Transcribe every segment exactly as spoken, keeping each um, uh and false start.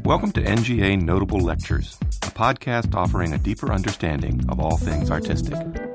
Welcome to N G A Notable Lectures, a podcast offering a deeper understanding of all things artistic.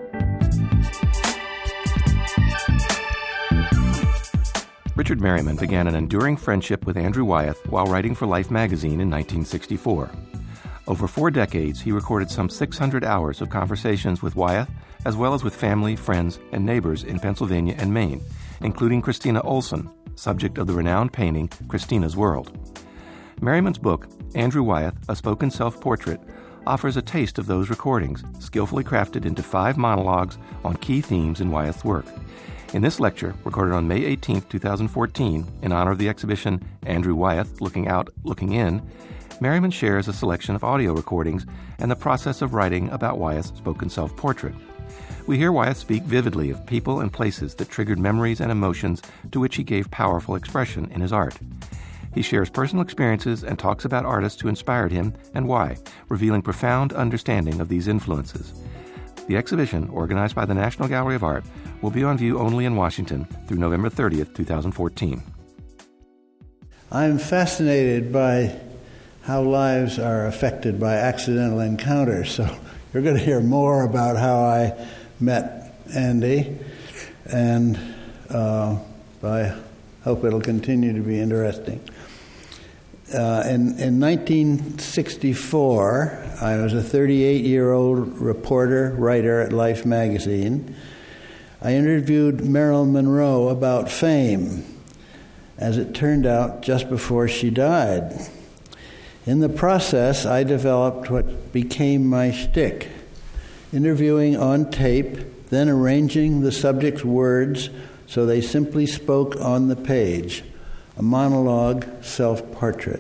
Richard Merriman began an enduring friendship with Andrew Wyeth while writing for Life magazine in nineteen sixty-four. Over four decades, he recorded some six hundred hours of conversations with Wyeth, as well as with family, friends, and neighbors in Pennsylvania and Maine, including Christina Olson, subject of the renowned painting Christina's World. Merriman's book, Andrew Wyeth, A Spoken Self-Portrait, offers a taste of those recordings, skillfully crafted into five monologues on key themes in Wyeth's work. In this lecture, recorded on May eighteenth, twenty fourteen, in honor of the exhibition Andrew Wyeth, Looking Out, Looking In, Merriman shares a selection of audio recordings and the process of writing about Wyeth's spoken self-portrait. We hear Wyeth speak vividly of people and places that triggered memories and emotions to which he gave powerful expression in his art. He shares personal experiences and talks about artists who inspired him and why, revealing profound understanding of these influences. The exhibition, organized by the National Gallery of Art, will be on view only in Washington through November thirtieth, twenty fourteen. I'm fascinated by how lives are affected by accidental encounters, so you're going to hear more about how I met Andy, and uh, I hope it'll continue to be interesting. Uh, in, in nineteen sixty-four, I was a thirty-eight-year-old reporter, writer at Life magazine. I interviewed Marilyn Monroe about fame, as it turned out just before she died. In the process, I developed what became my shtick, interviewing on tape, then arranging the subject's words so they simply spoke on the page. A monologue self-portrait.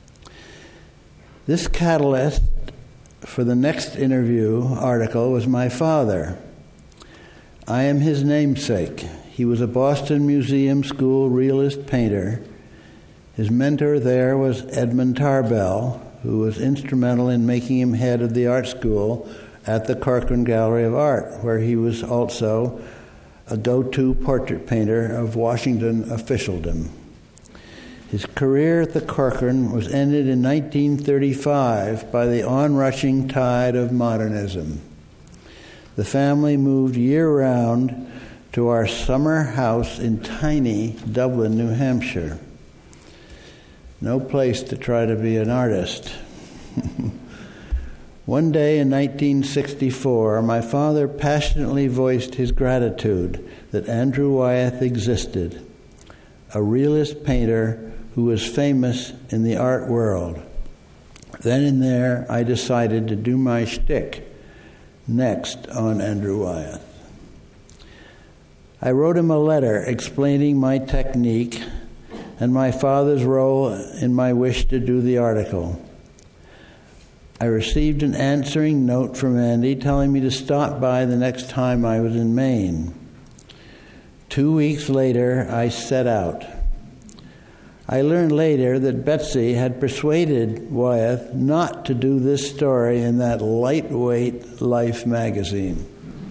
This catalyst for the next interview article was my father. I am his namesake. He was a Boston Museum School realist painter. His mentor there was Edmund Tarbell, who was instrumental in making him head of the art school at the Corcoran Gallery of Art, where he was also a go-to portrait painter of Washington officialdom. His career at the Corcoran was ended in nineteen thirty-five by the onrushing tide of modernism. The family moved year-round to our summer house in tiny Dublin, New Hampshire. No place to try to be an artist. One day in nineteen sixty-four, my father passionately voiced his gratitude that Andrew Wyeth existed, a realist painter who was famous in the art world. Then and there, I decided to do my shtick next on Andrew Wyeth. I wrote him a letter explaining my technique and my father's role in my wish to do the article. I received an answering note from Andy telling me to stop by the next time I was in Maine. Two weeks later, I set out. I learned later that Betsy had persuaded Wyeth not to do this story in that lightweight Life magazine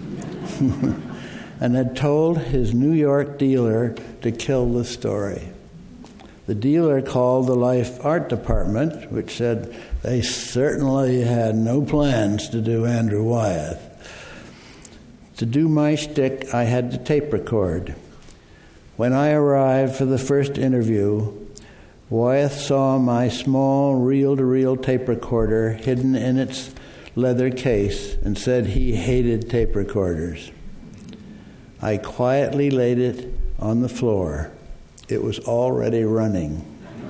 and had told his New York dealer to kill the story. The dealer called the Life art department, which said they certainly had no plans to do Andrew Wyeth. To do my shtick, I had to tape record. When I arrived for the first interview, Wyeth saw my small reel-to-reel tape recorder hidden in its leather case and said he hated tape recorders. I quietly laid it on the floor. It was already running.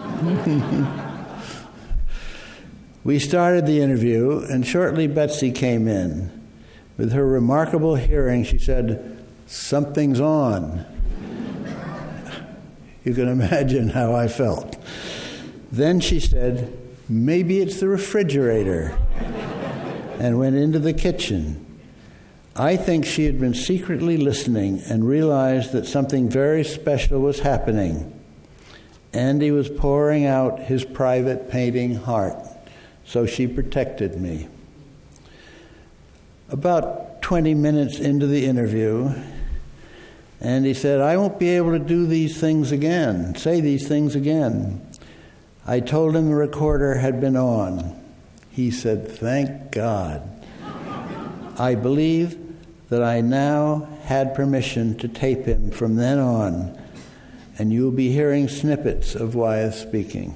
We started the interview, and shortly Betsy came in. With her remarkable hearing, she said, "Something's on." You can imagine how I felt. Then she said, "Maybe it's the refrigerator," and went into the kitchen. I think she had been secretly listening and realized that something very special was happening. Andy was pouring out his private painting heart, so she protected me. About twenty minutes into the interview, Andy said, "I won't be able to do these things again, say these things again. I told him the recorder had been on. He said, "Thank God." I believe that I now had permission to tape him from then on, and you'll be hearing snippets of Wyeth speaking.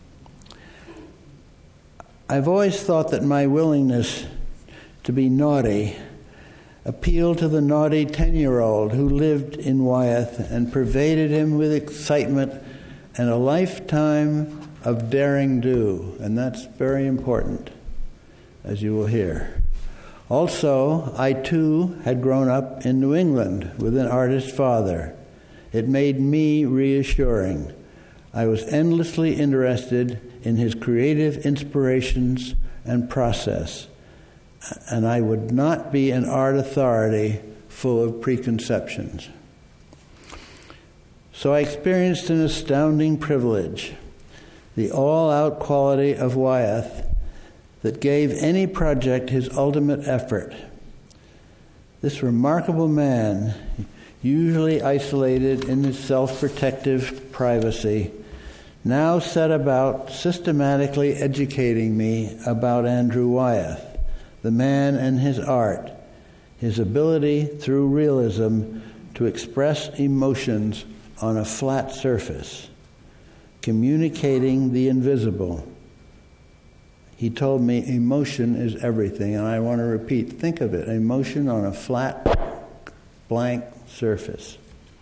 I've always thought that my willingness to be naughty appealed to the naughty ten-year-old who lived in Wyeth and pervaded him with excitement and a lifetime of daring do, and that's very important, as you will hear. Also, I too had grown up in New England with an artist father. It made me reassuring. I was endlessly interested in his creative inspirations and process, and I would not be an art authority full of preconceptions. So I experienced an astounding privilege, the all-out quality of Wyeth that gave any project his ultimate effort. This remarkable man, usually isolated in his self-protective privacy, now set about systematically educating me about Andrew Wyeth, the man and his art, his ability through realism to express emotions on a flat surface, communicating the invisible. He told me emotion is everything, and I want to repeat, think of it, emotion on a flat, blank surface.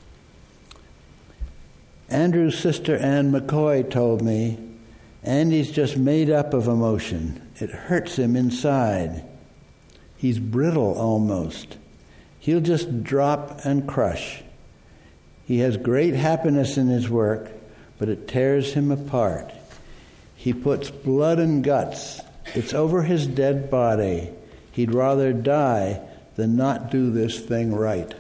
Andrew's sister Anne McCoy told me, Andy's just made up of emotion. It hurts him inside. He's brittle almost. He'll just drop and crush. He has great happiness in his work, but it tears him apart. He puts blood and guts. It's over his dead body. He'd rather die than not do this thing right.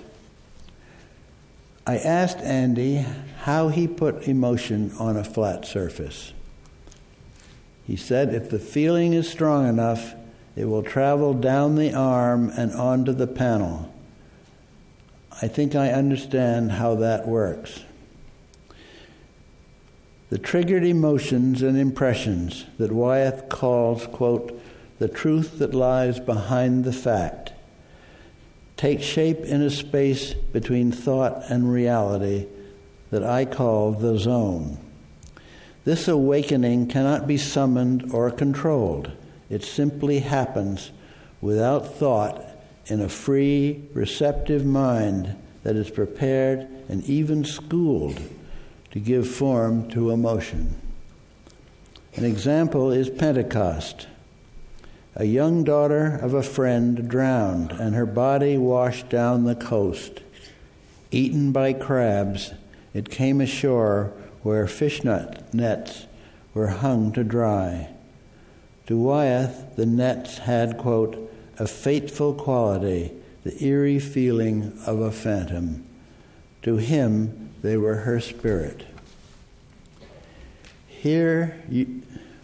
I asked Andy how he put emotion on a flat surface. He said if the feeling is strong enough, it will travel down the arm and onto the panel. I think I understand how that works. The triggered emotions and impressions that Wyeth calls, quote, the truth that lies behind the fact, take shape in a space between thought and reality that I call the zone. This awakening cannot be summoned or controlled. It simply happens without thought in a free, receptive mind that is prepared and even schooled to give form to emotion. An example is Pentecost. A young daughter of a friend drowned and her body washed down the coast. Eaten by crabs, it came ashore where fishnet nets were hung to dry. To Wyeth, the nets had, quote, a fateful quality, the eerie feeling of a phantom. To him, they were her spirit. Here, you,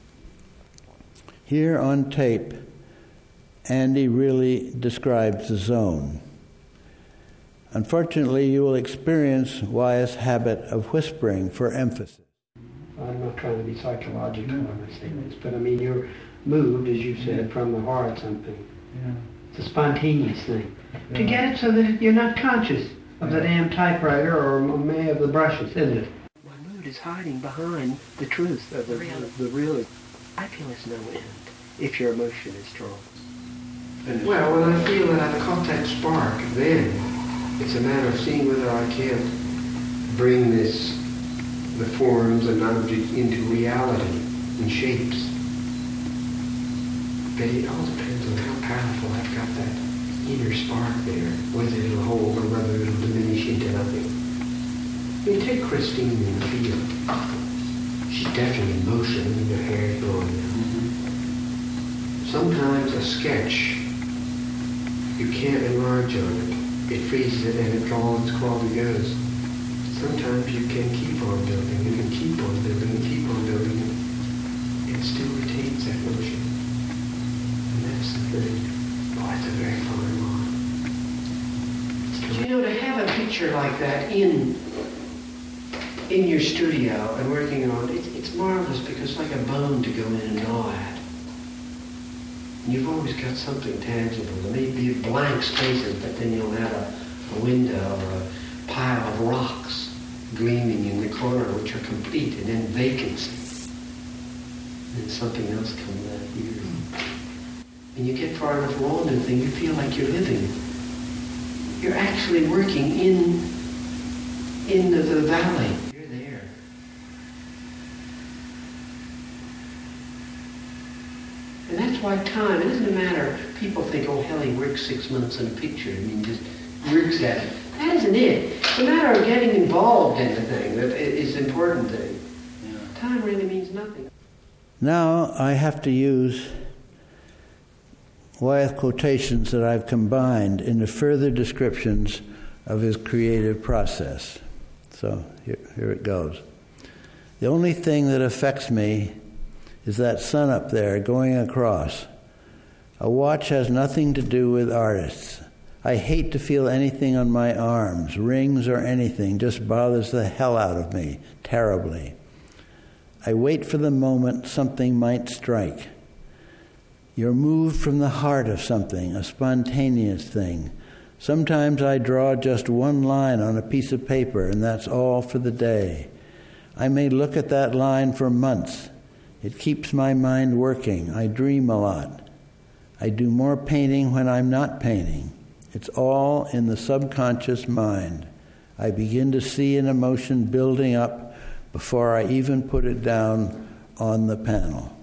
here on tape, Andy really describes the zone. Unfortunately, you will experience Wyeth's habit of whispering for emphasis. I'm not trying to be psychological when I say this, but I mean, you're moved, as you said, from the heart something. Yeah. It's a spontaneous thing. Yeah. To get it so that you're not conscious of the damn typewriter or may of the brushes, isn't it? My mood is hiding behind the truth of the real. The real. I feel it's no end if your emotion is strong. Well, when I feel that I've caught that spark, then it's a matter of seeing whether I can't bring this, the forms and objects into reality and shapes. But it all depends on how powerful I've got that inner spark there, whether it'll hold or whether it'll diminish into nothing. I mean, take Christine in the field. She's definitely in motion. I mean, her hair's blowing now. Mm-hmm. Sometimes a sketch, you can't enlarge on it. It freezes it and it draws its quality goes. Sometimes you can keep on building, you can keep on building and keep on building, and it still retains that motion. And that's the thing. Oh, it's a very fine line. You know, to have a picture like that in in your studio and working on it, it's marvelous because it's like a bone to go in and gnaw at. And you've always got something tangible. There may be blank spaces, but then you'll have a, a window or a pile of rocks gleaming in the corner, which are complete, and then vacancy. And then something else comes out here. And you get far enough along in the thing, you feel like you're living. You're actually working in, in the, the valley. You're there. And that's why time, it doesn't matter, people think, oh hell, he works six months on a picture, I mean, just works at it. That isn't it. It's a matter of getting involved in the thing that is the important thing. Yeah. Time really means nothing. Now I have to use Wyeth quotations that I've combined into further descriptions of his creative process. So here, here it goes. The only thing that affects me is that sun up there going across. A watch has nothing to do with artists. I hate to feel anything on my arms, rings or anything, just bothers the hell out of me, terribly. I wait for the moment something might strike. You're moved from the heart of something, a spontaneous thing. Sometimes I draw just one line on a piece of paper, and that's all for the day. I may look at that line for months. It keeps my mind working. I dream a lot. I do more painting when I'm not painting. It's all in the subconscious mind. I begin to see an emotion building up before I even put it down on the panel.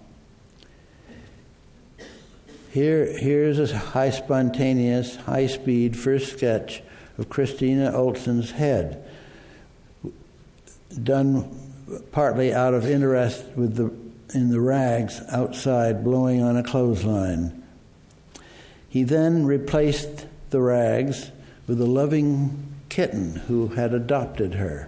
Here, here's a high spontaneous, high-speed first sketch of Christina Olson's head, done partly out of interest with the in the rags outside blowing on a clothesline. He then replaced the rags with a loving kitten who had adopted her.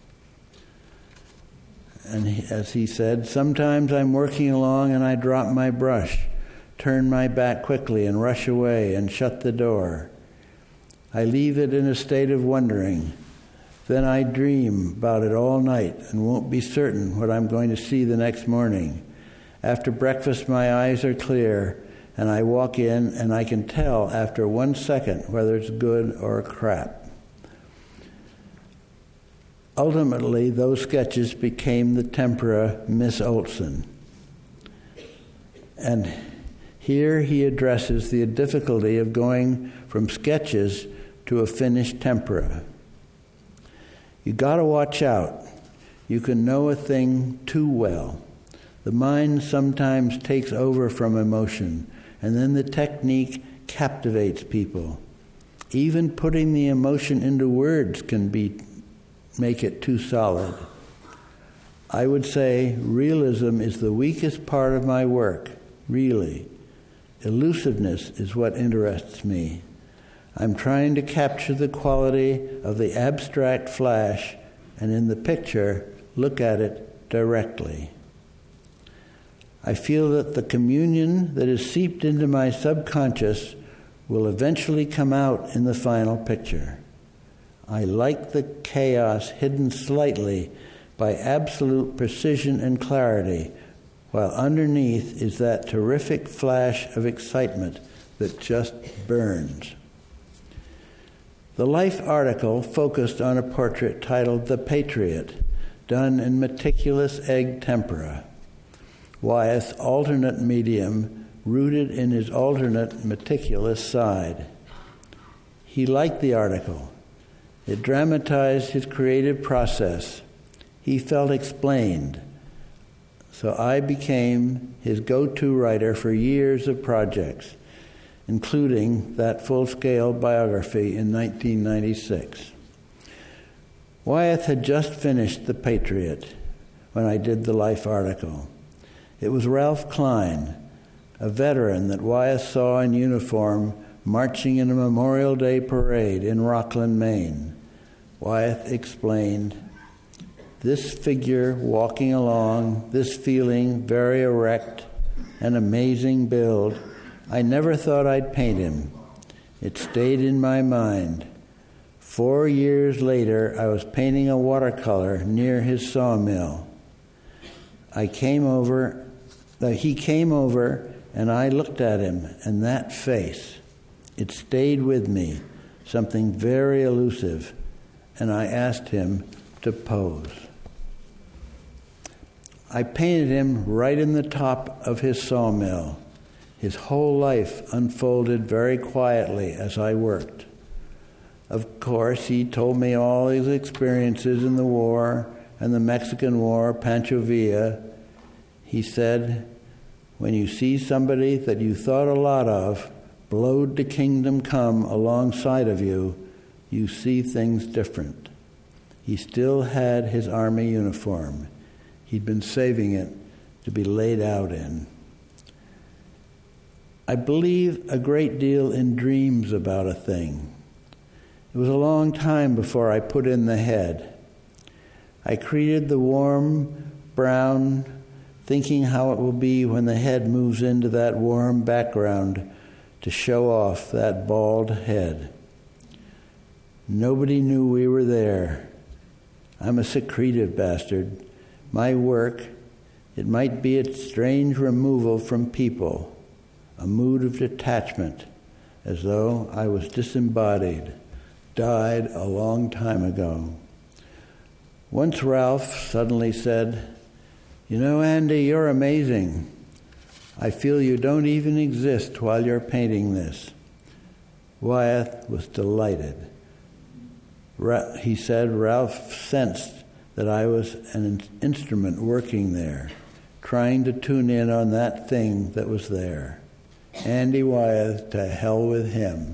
And he, as he said, sometimes I'm working along and I drop my brush, turn my back quickly and rush away and shut the door. I leave it in a state of wondering. Then I dream about it all night and won't be certain what I'm going to see the next morning. After breakfast, my eyes are clear, and I walk in, and I can tell after one second whether it's good or crap. Ultimately, those sketches became the tempera Miss Olson. And here he addresses the difficulty of going from sketches to a finished tempera. You got to watch out. You can know a thing too well. The mind sometimes takes over from emotion, and then the technique captivates people. Even putting the emotion into words can be make it too solid. I would say realism is the weakest part of my work, really. Elusiveness is what interests me. I'm trying to capture the quality of the abstract flash, and in the picture, look at it directly. I feel that the communion that is seeped into my subconscious will eventually come out in the final picture. I like the chaos hidden slightly by absolute precision and clarity, while underneath is that terrific flash of excitement that just burns. The Life article focused on a portrait titled The Patriot, done in meticulous egg tempera. Wyeth's alternate medium rooted in his alternate meticulous side. He liked the article. It dramatized his creative process. He felt explained. So I became his go-to writer for years of projects, including that full-scale biography in nineteen ninety-six. Wyeth had just finished The Patriot when I did the Life article. It was Ralph Klein, a veteran that Wyeth saw in uniform marching in a Memorial Day parade in Rockland, Maine. Wyeth explained, "This figure walking along, this feeling very erect, an amazing build, I never thought I'd paint him. It stayed in my mind. Four years later, I was painting a watercolor near his sawmill. I came over, uh, he came over, and I looked at him, and that face, it stayed with me, something very elusive, and I asked him to pose. I painted him right in the top of his sawmill. His whole life unfolded very quietly as I worked. Of course, he told me all his experiences in the war and the Mexican War, Pancho Villa. He said, when you see somebody that you thought a lot of, blowed to kingdom come alongside of you, you see things different. He still had his army uniform. He'd been saving it to be laid out in. I believe a great deal in dreams about a thing. It was a long time before I put in the head. I created the warm brown, thinking how it will be when the head moves into that warm background to show off that bald head. Nobody knew we were there. I'm a secretive bastard. My work, it might be a strange removal from people, a mood of detachment, as though I was disembodied, died a long time ago. Once Ralph suddenly said, "You know, Andy, you're amazing. I feel you don't even exist while you're painting this." Wyeth was delighted. Ra- he said Ralph sensed that I was an instrument working there, trying to tune in on that thing that was there. Andy Wyeth, to hell with him.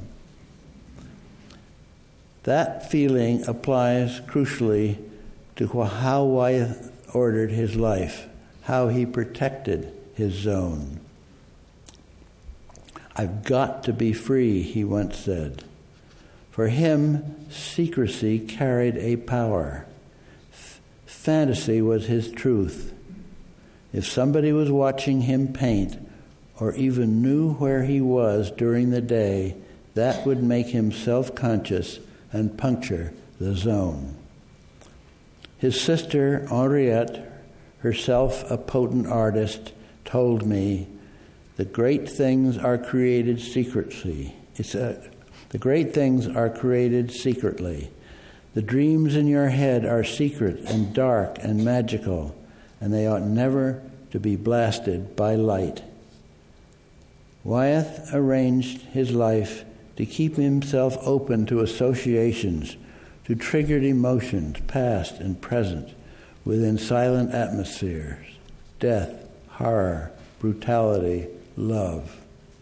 That feeling applies crucially to how Wyeth ordered his life, how he protected his zone. "I've got to be free," he once said. For him, secrecy carried a power. F- fantasy was his truth. If somebody was watching him paint, or even knew where he was during the day, that would make him self-conscious and puncture the zone. His sister, Henriette, herself a potent artist, told me, the great things are created secretly. It's a, the great things are created secretly. The dreams in your head are secret and dark and magical, and they ought never to be blasted by light. Wyeth arranged his life to keep himself open to associations, to triggered emotions, past and present, within silent atmospheres, death, horror, brutality, love.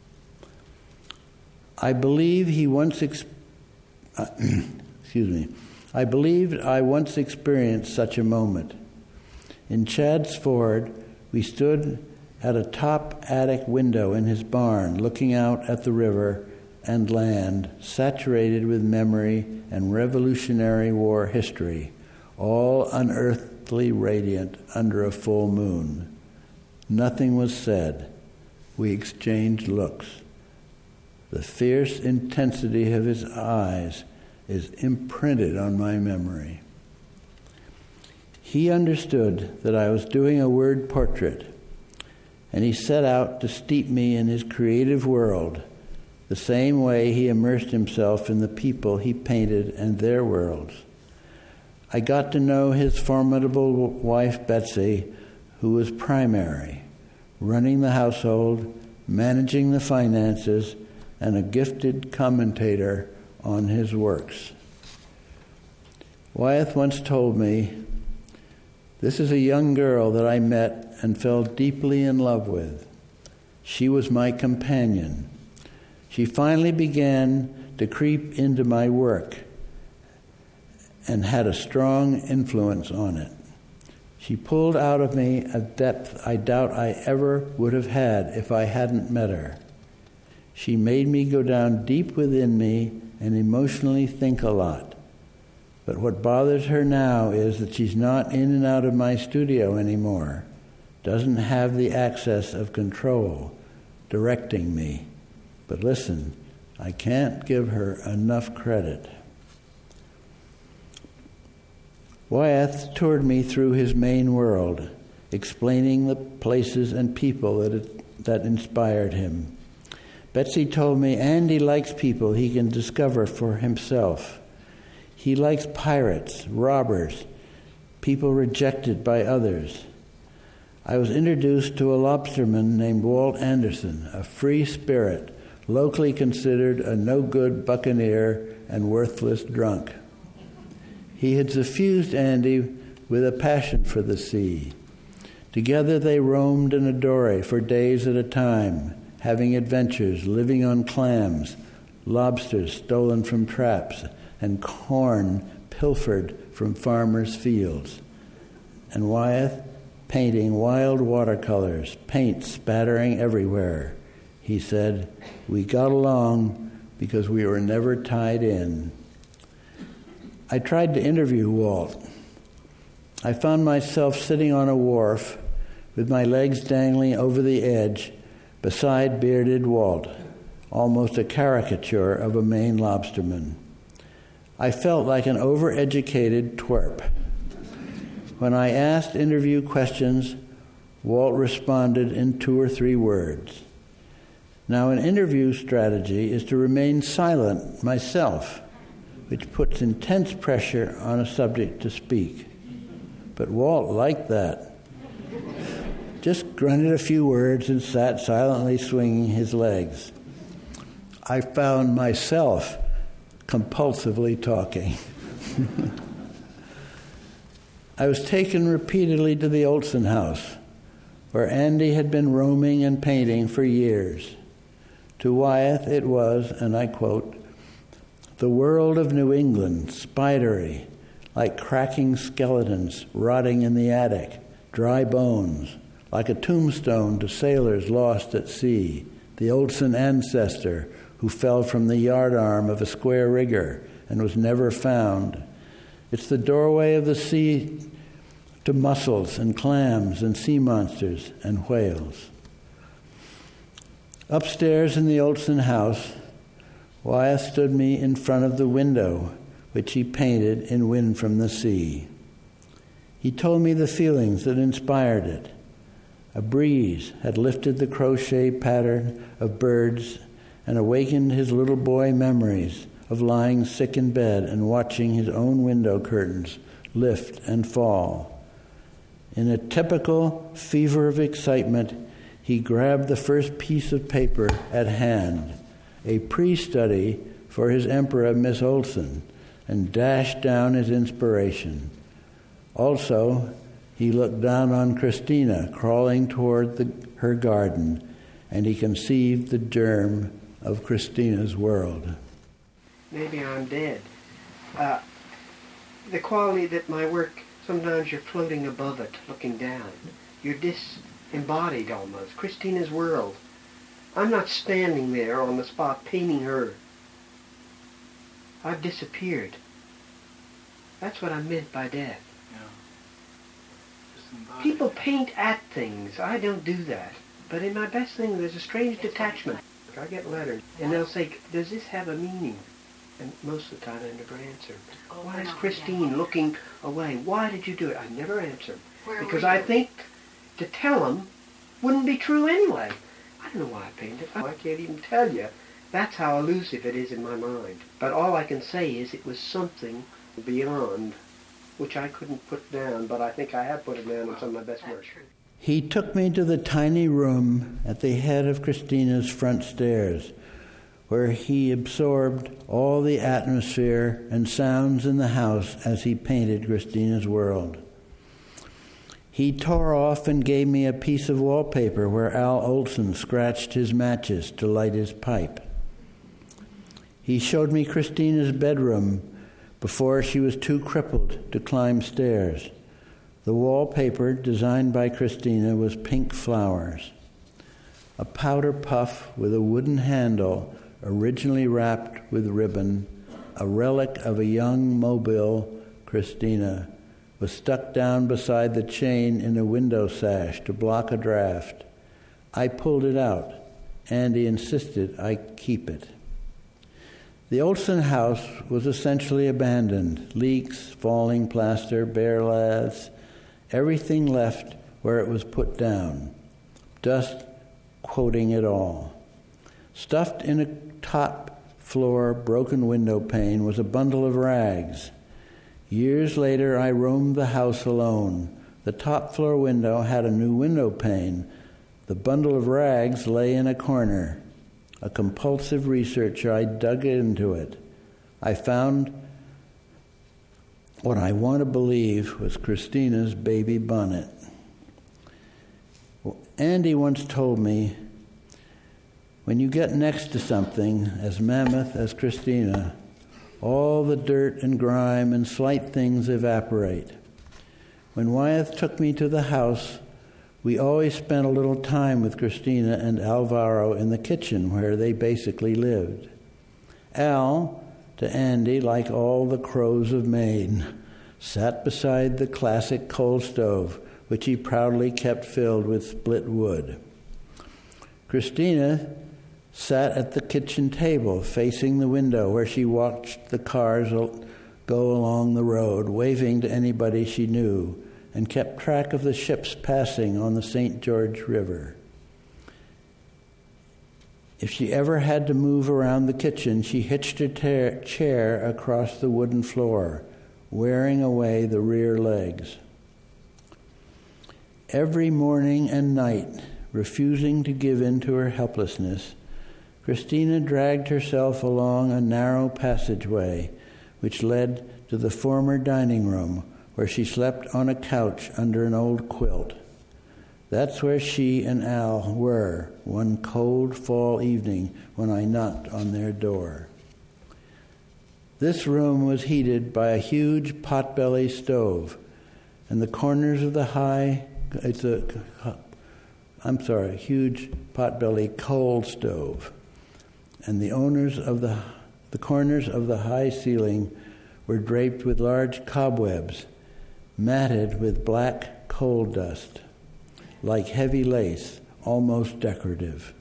I believe he once, ex- uh, excuse me, I believed I once experienced such a moment. In Chad's Ford, we stood at a top attic window in his barn, looking out at the river and land, saturated with memory and Revolutionary War history, all unearthly radiant under a full moon. Nothing was said. We exchanged looks. The fierce intensity of his eyes is imprinted on my memory. He understood that I was doing a word portrait, and he set out to steep me in his creative world, the same way he immersed himself in the people he painted and their worlds. I got to know his formidable wife, Betsy, who was primary, running the household, managing the finances, and a gifted commentator on his works. Wyeth once told me, "This is a young girl that I met and fell deeply in love with. She was my companion. She finally began to creep into my work and had a strong influence on it. She pulled out of me a depth I doubt I ever would have had if I hadn't met her. She made me go down deep within me and emotionally think a lot. But what bothers her now is that she's not in and out of my studio anymore, doesn't have the access of control, directing me. But listen, I can't give her enough credit." Wyeth toured me through his Maine world, explaining the places and people that it, that inspired him. Betsy told me Andy likes people he can discover for himself. He likes pirates, robbers, people rejected by others. I was introduced to a lobsterman named Walt Anderson, a free spirit, locally considered a no-good buccaneer and worthless drunk. He had suffused Andy with a passion for the sea. Together they roamed in a dory for days at a time, having adventures, living on clams, lobsters stolen from traps, and corn pilfered from farmers' fields. And Wyeth painting wild watercolors, paint spattering everywhere. He said, "We got along because we were never tied in." I tried to interview Walt. I found myself sitting on a wharf with my legs dangling over the edge beside bearded Walt, almost a caricature of a Maine lobsterman. I felt like an overeducated twerp. When I asked interview questions, Walt responded in two or three words. Now, an interview strategy is to remain silent myself, which puts intense pressure on a subject to speak. But Walt liked that. Just grunted a few words and sat silently swinging his legs. I found myself compulsively talking. I was taken repeatedly to the Olson house, where Andy had been roaming and painting for years. To Wyeth it was, and I quote, "the world of New England, spidery, like cracking skeletons rotting in the attic, dry bones, like a tombstone to sailors lost at sea, the Olson ancestor who fell from the yardarm of a square rigger and was never found. It's the doorway of the sea to mussels and clams and sea monsters and whales." Upstairs in the Olson house, Wyeth stood me in front of the window, which he painted in Wind from the Sea. He told me the feelings that inspired it. A breeze had lifted the crochet pattern of birds and awakened his little boy memories of lying sick in bed and watching his own window curtains lift and fall. In a typical fever of excitement, he grabbed the first piece of paper at hand, a pre-study for his Emperor, Miss Olson, and dashed down his inspiration. Also, he looked down on Christina crawling toward the, her garden, and he conceived the germ of Christina's world. Maybe I'm dead. Uh, the quality that my work, sometimes you're floating above it, looking down. You're disembodied almost. Christina's world. I'm not standing there on the spot painting her. I've disappeared. That's what I meant by death. Yeah. People paint at things. I don't do that. But in my best thing, there's a strange detachment. I get letters, and they'll say, "Does this have a meaning?" And most of the time I never answer. Why is Christine looking away? Why did you do it? I never answer. Because I think to tell them wouldn't be true anyway. I don't know why I painted. I can't even tell you. That's how elusive it is in my mind. But all I can say is it was something beyond, which I couldn't put down, but I think I have put it down in some of my best work. He took me to the tiny room at the head of Christina's front stairs, where he absorbed all the atmosphere and sounds in the house as he painted Christina's world. He tore off and gave me a piece of wallpaper where Al Olson scratched his matches to light his pipe. He showed me Christina's bedroom before she was too crippled to climb stairs. The wallpaper, designed by Christina, was pink flowers. A powder puff with a wooden handle, originally wrapped with ribbon, a relic of a young Mobile Christina, was stuck down beside the chain in a window sash to block a draft. I pulled it out. Andy insisted I keep it. The Olson house was essentially abandoned. Leaks, falling plaster, bare laths, everything left where it was put down. Dust coating it all. Stuffed in a top floor broken window pane was a bundle of rags. Years later, I roamed the house alone. The top floor window had a new window pane. The bundle of rags lay in a corner. A compulsive researcher, I dug into it. I found what I want to believe was Christina's baby bonnet. Well, Andy once told me, when you get next to something as mammoth as Christina, all the dirt and grime and slight things evaporate. When Wyeth took me to the house, we always spent a little time with Christina and Alvaro in the kitchen where they basically lived. Al, to Andy, like all the crows of Maine, sat beside the classic coal stove, which he proudly kept filled with split wood. Christina sat at the kitchen table facing the window where she watched the cars go along the road, waving to anybody she knew, and kept track of the ships passing on the Saint George River. If she ever had to move around the kitchen, she hitched her ta- chair across the wooden floor, wearing away the rear legs. Every morning and night, refusing to give in to her helplessness, Christina dragged herself along a narrow passageway which led to the former dining room, where she slept on a couch under an old quilt. That's where she and Al were one cold fall evening when I knocked on their door. This room was heated by a huge potbelly stove, and the corners of the high, it's a, I'm sorry, huge potbelly coal stove, and the owners of the, the corners of the high ceiling were draped with large cobwebs, matted with black coal dust, like heavy lace, almost decorative.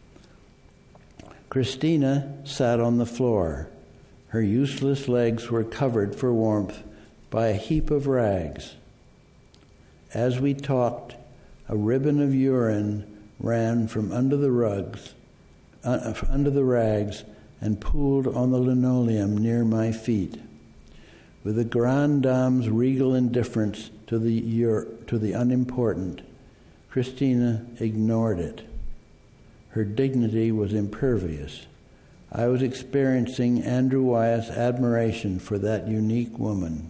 Christina sat on the floor. Her useless legs were covered for warmth by a heap of rags. As we talked, a ribbon of urine ran from under the rugs, uh, under the rags, and pooled on the linoleum near my feet. With a grande dame's regal indifference to the ur- to the unimportant, Christina ignored it. Her dignity was impervious. I was experiencing Andrew Wyeth's admiration for that unique woman.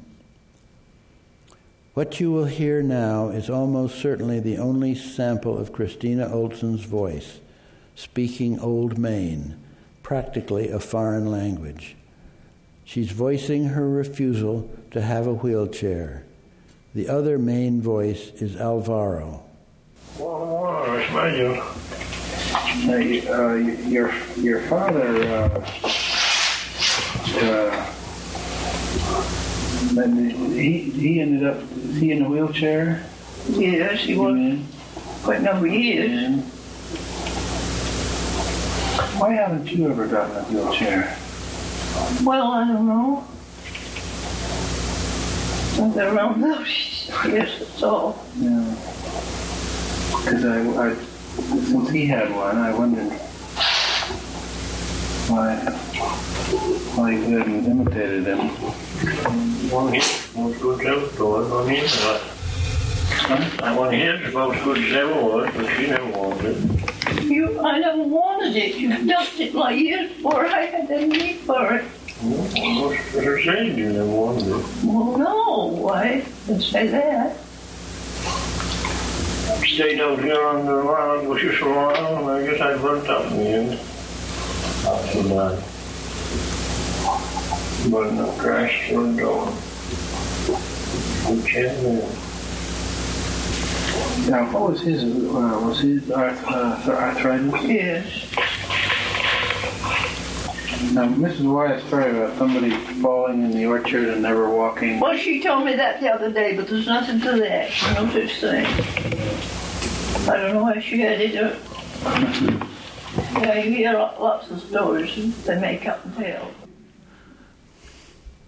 What you will hear now is almost certainly the only sample of Christina Olson's voice, speaking Old Maine, practically a foreign language. She's voicing her refusal to have a wheelchair. The other main voice is Alvaro. Well, I smell you. Uh, your your father, uh, uh, he he ended up, is he in a wheelchair? Yes, he was. Quite a number of years. Why haven't you ever gotten a wheelchair? Well, I don't know. I've been around those years, that's all. Yeah. Because I, I, since he had one, I wondered why, why you hadn't imitated him. One hit was good as ever was, one hit was. Huh? One hit was about as good as ever was, but she never wanted it. You, I never wanted it. You dumped it my years before I had the need for it. Well, what's her saying you never wanted it? Well, no, I didn't say that. Stayed out here on the wild bushes for a while, and I guess I burnt up in the end. Not so bad. But no crash or a door. Good chance there. Now, what was his, uh, was his arth- uh, arthritis? Yes. Now, Missus Wyeth's story about somebody falling in the orchard and never walking. Well, she told me that the other day, but there's nothing to that. No such thing. I don't know why she had it. Yeah, you hear lots of stories. They make up and tell.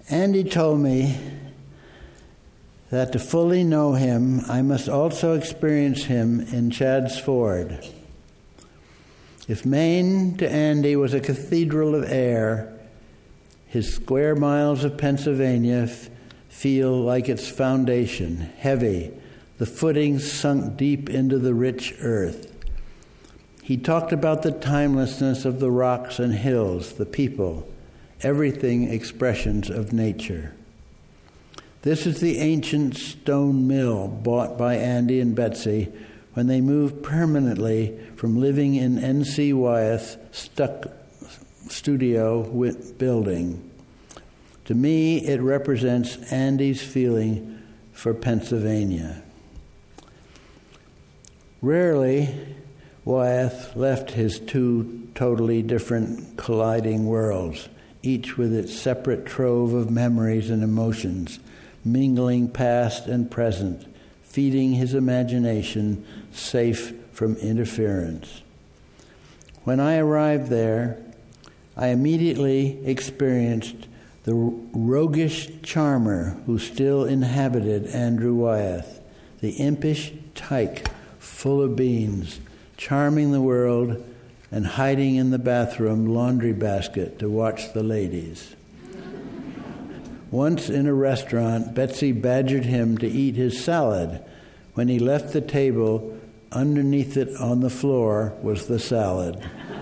Andy told me that to fully know him, I must also experience him in Chadds Ford. If Maine to Andy was a cathedral of air, his square miles of Pennsylvania f- feel like its foundation, heavy, the footings sunk deep into the rich earth. He talked about the timelessness of the rocks and hills, the people, everything expressions of nature. This is the ancient stone mill bought by Andy and Betsy when they moved permanently from living in N C Wyeth's stuck studio building. To me, it represents Andy's feeling for Pennsylvania. Rarely, Wyeth left his two totally different colliding worlds, each with its separate trove of memories and emotions, mingling past and present, feeding his imagination, safe from interference. When I arrived there, I immediately experienced the roguish charmer who still inhabited Andrew Wyeth, the impish tyke full of beans, charming the world and hiding in the bathroom laundry basket to watch the ladies. Once in a restaurant, Betsy badgered him to eat his salad. When he left the table, underneath it on the floor was the salad.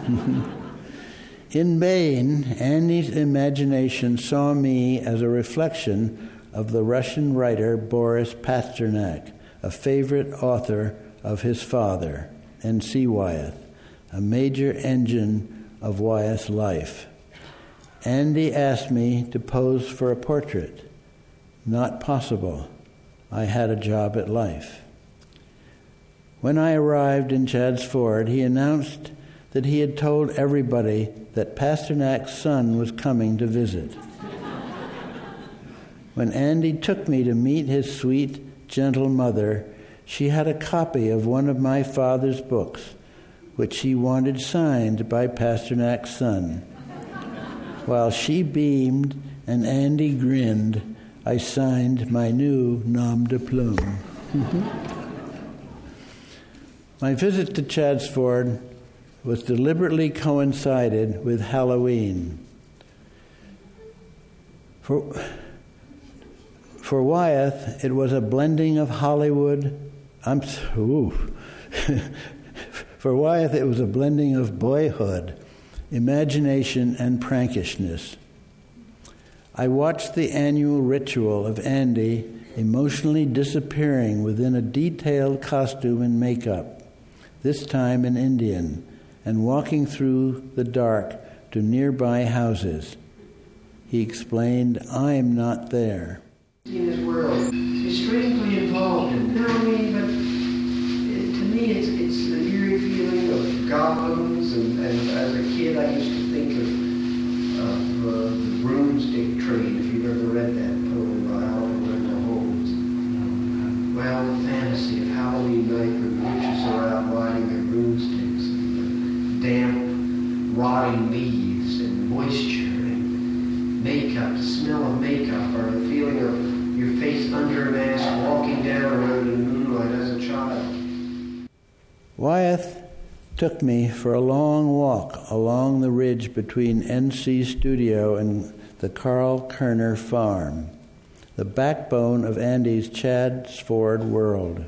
In Maine, Andy's imagination saw me as a reflection of the Russian writer Boris Pasternak, a favorite author of his father, N C Wyeth, a major engine of Wyeth's life. Andy asked me to pose for a portrait. Not possible. I had a job at Life. When I arrived in Chadds Ford, he announced that he had told everybody that Pasternak's son was coming to visit. When Andy took me to meet his sweet, gentle mother, she had a copy of one of my father's books, which she wanted signed by Pasternak's son. While she beamed and Andy grinned, I signed my new nom de plume. My visit to Chadds Ford was deliberately coincided with Halloween. For, for Wyeth, it was a blending of Hollywood. I'm ooh. For Wyeth, it was a blending of boyhood, imagination, and prankishness. I watched the annual ritual of Andy emotionally disappearing within a detailed costume and makeup, this time in Indian, and walking through the dark to nearby houses. He explained, "I'm not there." In this world, he's strangely involved in Halloween, but it, to me it's, it's the eerie feeling of goblins, and, and as a kid I used to think of, of uh, the broomstick trade, if you've ever read that poem by Oliver Wendell Holmes. Well, the fantasy of Halloween night when witches are out riding their broomsticks, and the damp, rotting leaves and moisture and makeup, the smell of makeup, or the feeling of your face under a mask walking down around in moonlight as a child. Wyeth took me for a long walk along the ridge between N C Studio and the Carl Kerner farm, the backbone of Andy's Chadds Ford world.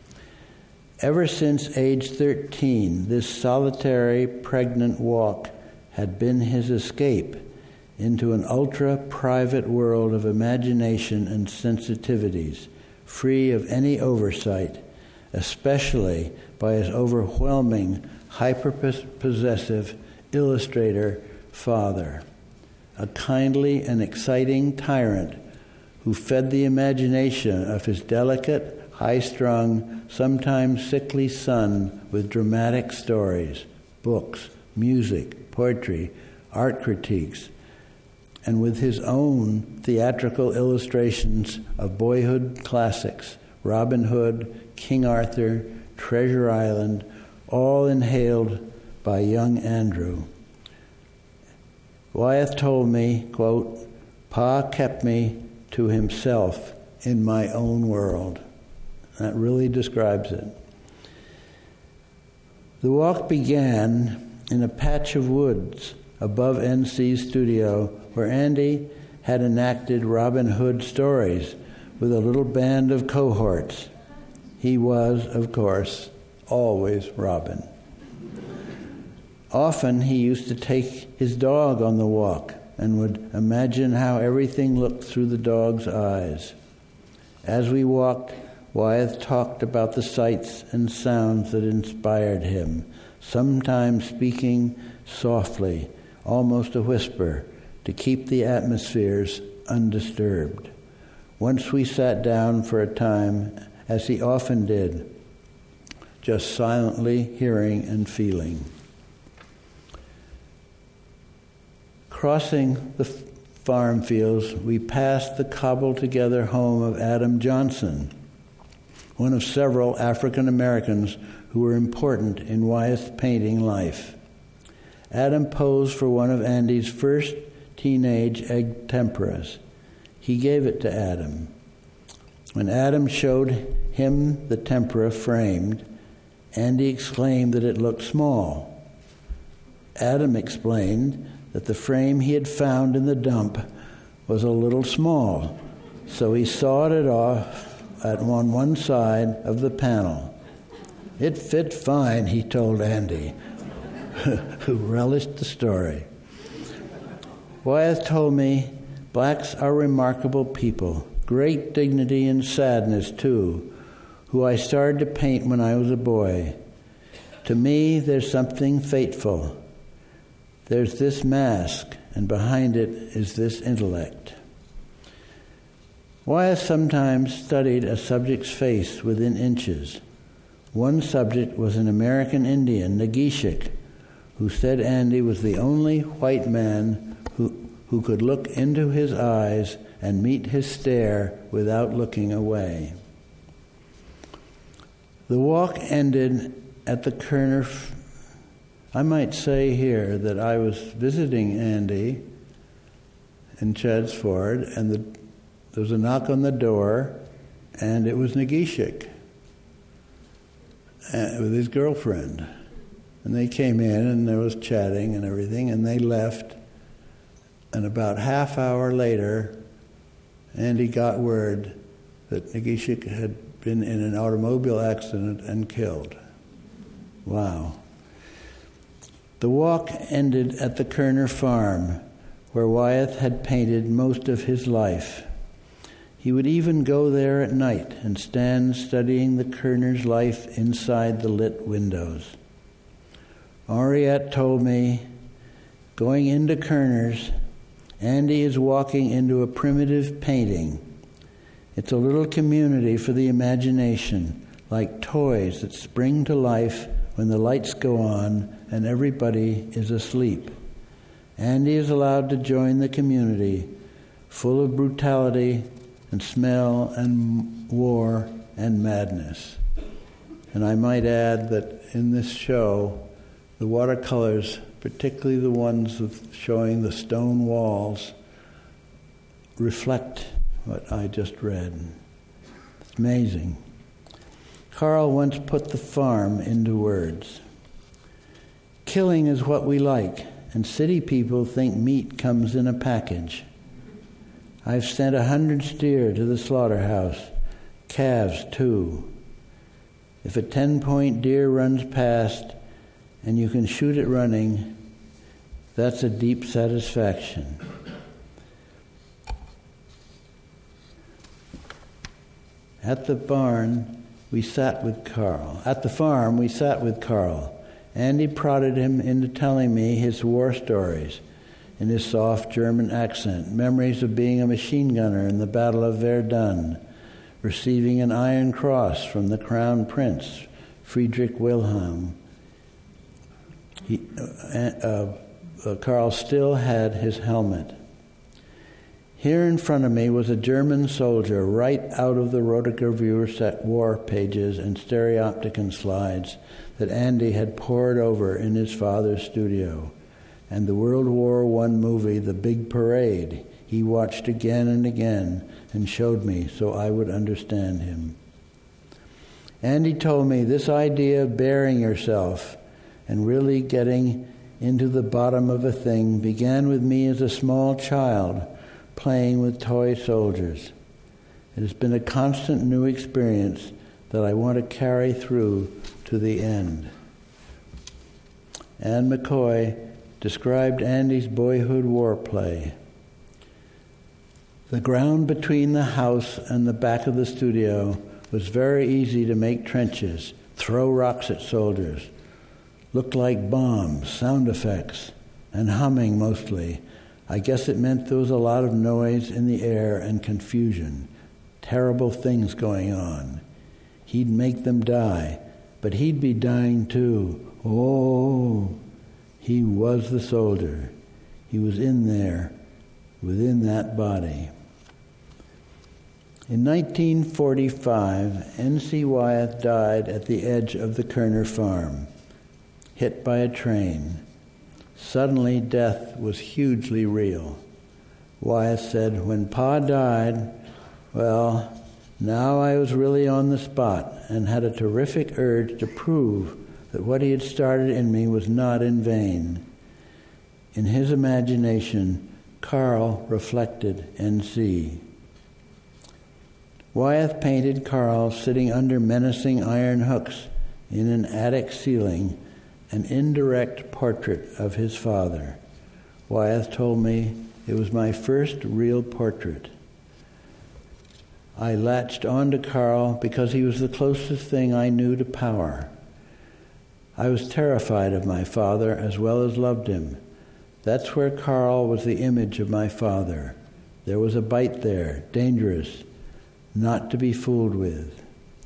Ever since age thirteen, this solitary, pregnant walk had been his escape into an ultra-private world of imagination and sensitivities, free of any oversight, especially by his overwhelming, hyper-possessive illustrator father, a kindly and exciting tyrant who fed the imagination of his delicate, high-strung, sometimes sickly son with dramatic stories, books, music, poetry, art critiques, and with his own theatrical illustrations of boyhood classics, Robin Hood, King Arthur, Treasure Island, all inhaled by young Andrew. Wyeth told me, quote, Pa kept me to himself in my own world. That really describes it. The walk began in a patch of woods above N C's studio where Andy had enacted Robin Hood stories with a little band of cohorts. He was, of course, always Robin. Often he used to take his dog on the walk and would imagine how everything looked through the dog's eyes. As we walked, Wyeth talked about the sights and sounds that inspired him, sometimes speaking softly, almost a whisper, to keep the atmospheres undisturbed. Once we sat down for a time, as he often did, just silently hearing and feeling. Crossing the farm fields, we passed the cobbled-together home of Adam Johnson, one of several African Americans who were important in Wyeth's painting life. Adam posed for one of Andy's first teenage egg temperas. He gave it to Adam. When Adam showed him the tempera framed, Andy exclaimed that it looked small. Adam explained that the frame he had found in the dump was a little small, so he sawed it off at on one side of the panel. It fit fine, he told Andy, who relished the story. Wyeth told me blacks are remarkable people, great dignity and sadness too, who I started to paint when I was a boy. To me, there's something fateful. There's this mask, and behind it is this intellect. Wyeth sometimes studied a subject's face within inches. One subject was an American Indian, Nagishik, who said Andy was the only white man who, who could look into his eyes and meet his stare without looking away. The walk ended at the Kerner. I might say here that I was visiting Andy in Chadds Ford, and the, there was a knock on the door, and it was Nagishik uh, with his girlfriend. And they came in, and there was chatting and everything, and they left. And about half hour later, Andy got word that Nagishik had been in an automobile accident and killed. Wow. The walk ended at the Kerner farm, where Wyeth had painted most of his life. He would even go there at night and stand studying the Kerner's life inside the lit windows. Henriette told me, going into Kerner's, Andy is walking into a primitive painting. It's a little community for the imagination, like toys that spring to life when the lights go on and everybody is asleep. Andy is allowed to join the community, full of brutality and smell and war and madness. And I might add that in this show, the watercolors, particularly the ones of showing the stone walls, reflect what I just read. It's amazing. Carl once put the farm into words. Killing is what we like, and city people think meat comes in a package. I've sent a hundred steer to the slaughterhouse, calves too. If a ten-point deer runs past and you can shoot it running, that's a deep satisfaction. At the barn, we sat with Carl. At the farm, we sat with Carl. Andy prodded him into telling me his war stories in his soft German accent, memories of being a machine gunner in the Battle of Verdun, receiving an Iron Cross from the Crown Prince, Friedrich Wilhelm. He, uh, uh, uh, Carl still had his helmet. Here in front of me was a German soldier right out of the rotogravure set war pages and stereopticon slides that Andy had pored over in his father's studio, and the World War One movie, The Big Parade, he watched again and again and showed me so I would understand him. And he told me this idea of bearing yourself and really getting into the bottom of a thing began with me as a small child playing with toy soldiers. It has been a constant new experience that I want to carry through to the end. Anne McCoy described Andy's boyhood war play. The ground between the house and the back of the studio was very easy to make trenches, throw rocks at soldiers. Looked like bombs, sound effects, and humming mostly. I guess it meant there was a lot of noise in the air and confusion. Terrible things going on. He'd make them die, but he'd be dying too. Oh, he was the soldier. He was in there, within that body. In nineteen forty-five, N C Wyeth died at the edge of the Kerner farm, hit by a train. Suddenly, death was hugely real. Wyeth said, when Pa died, well, now I was really on the spot and had a terrific urge to prove that what he had started in me was not in vain. In his imagination, Carl reflected N C Wyeth painted Carl sitting under menacing iron hooks in an attic ceiling, an indirect portrait of his father. Wyeth told me it was my first real portrait. I latched onto Carl because he was the closest thing I knew to power. I was terrified of my father as well as loved him. That's where Carl was the image of my father. There was a bite there, dangerous, not to be fooled with.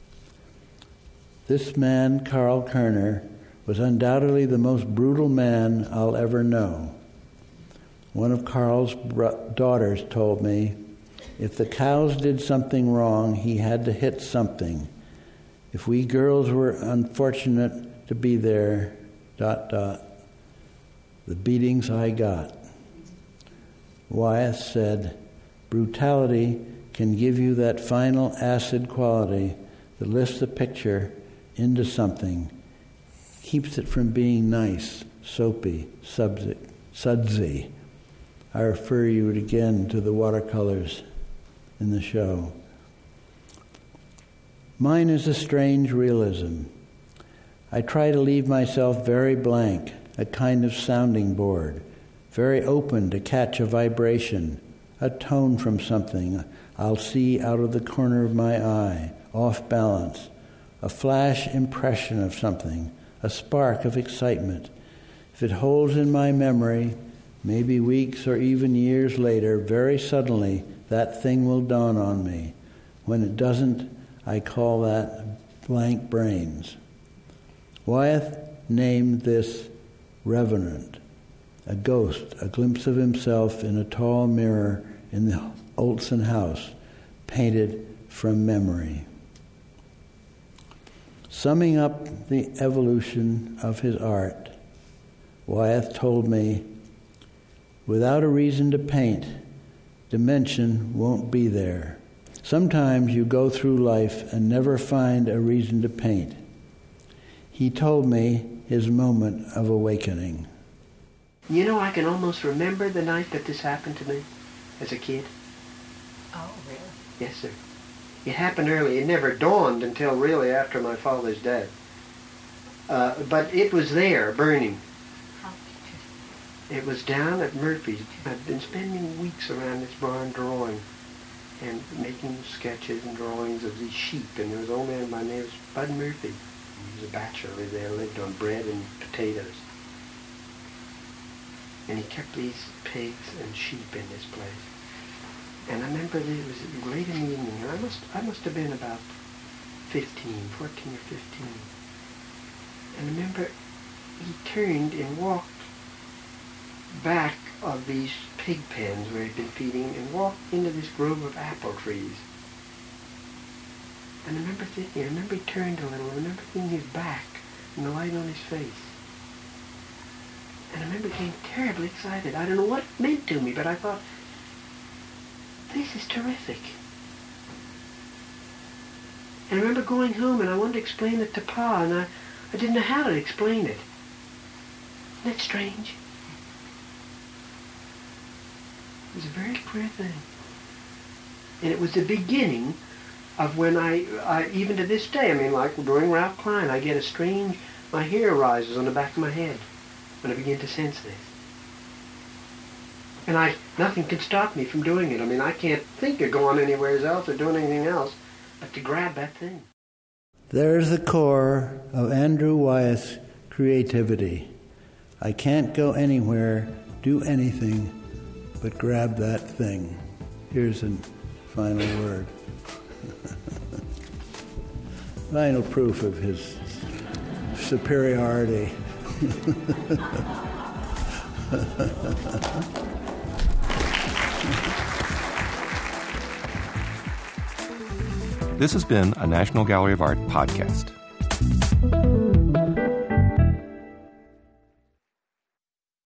This man, Carl Kerner, was undoubtedly the most brutal man I'll ever know. One of Carl's bro- daughters told me, if the cows did something wrong, he had to hit something. If we girls were unfortunate to be there, dot, dot, the beatings I got. Wyeth said, brutality can give you that final acid quality that lifts the picture into something, keeps it from being nice, soapy, subzi- sudsy. I refer you again to the watercolors in the show. Mine is a strange realism. I try to leave myself very blank, a kind of sounding board, very open to catch a vibration, a tone from something I'll see out of the corner of my eye, off balance, a flash impression of something, a spark of excitement. If it holds in my memory, maybe weeks or even years later, very suddenly that thing will dawn on me. When it doesn't, I call that blank brains. Wyeth named this Revenant, a ghost, a glimpse of himself in a tall mirror in the Olson house, painted from memory. Summing up the evolution of his art, Wyeth told me, without a reason to paint, dimension won't be there. Sometimes you go through life and never find a reason to paint. He told me his moment of awakening. You know, I can almost remember the night that this happened to me as a kid. Oh, really? Yes, sir. It happened early. It never dawned until really after my father's death. Uh, but it was there, burning. How It was down at Murphy's. I'd been spending weeks around this barn drawing and making sketches and drawings of these sheep. And there was an old man by the name of Bud Murphy. He was a bachelor, lived there, lived on bread and potatoes. And he kept these pigs and sheep in this place. And I remember that it was late in the evening, and I must, I must have been about fifteen, fourteen or fifteen. And I remember he turned and walked back of these pig pens where he'd been feeding and walked into this grove of apple trees. And I remember thinking, I remember he turned a little, I remember seeing his back and the light on his face. And I remember getting terribly excited. I don't know what it meant to me, but I thought, this is terrific. And I remember going home and I wanted to explain it to Pa, and I, I didn't know how to explain it. Isn't that strange? It was a very queer thing. And it was the beginning of when I, I, even to this day, I mean, like during Ralph Klein, I get a strange, my hair rises on the back of my head when I begin to sense this. And I, nothing can stop me from doing it. I mean, I can't think of going anywhere else or doing anything else but to grab that thing. There's the core of Andrew Wyeth's creativity. I can't go anywhere, do anything, but grab that thing. Here's a final word. Final proof of his superiority. This has been a National Gallery of Art podcast.